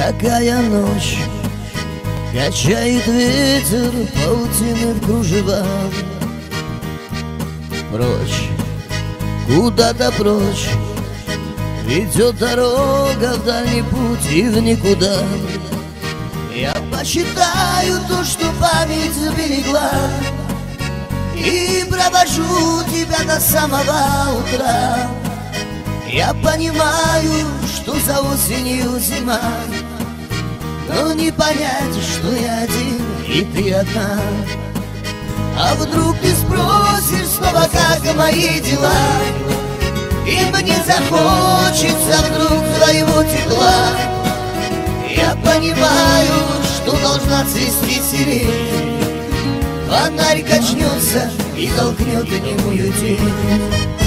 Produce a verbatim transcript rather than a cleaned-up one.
Какая ночь, качает ветер паутины в кружевах. Прочь, куда-то прочь, ведет дорога в дальний путь и в никуда. Я почитаю то, что память сберегла, и провожу тебя до самого утра. Я понимаю, что за осенью зима, но не понять, что я один и ты одна. А вдруг ты спросишь снова, как мои дела, и мне захочется вдруг твоего тепла. Я понимаю, что должна цвести сирень, фонарь качнется и толкнет немую тень.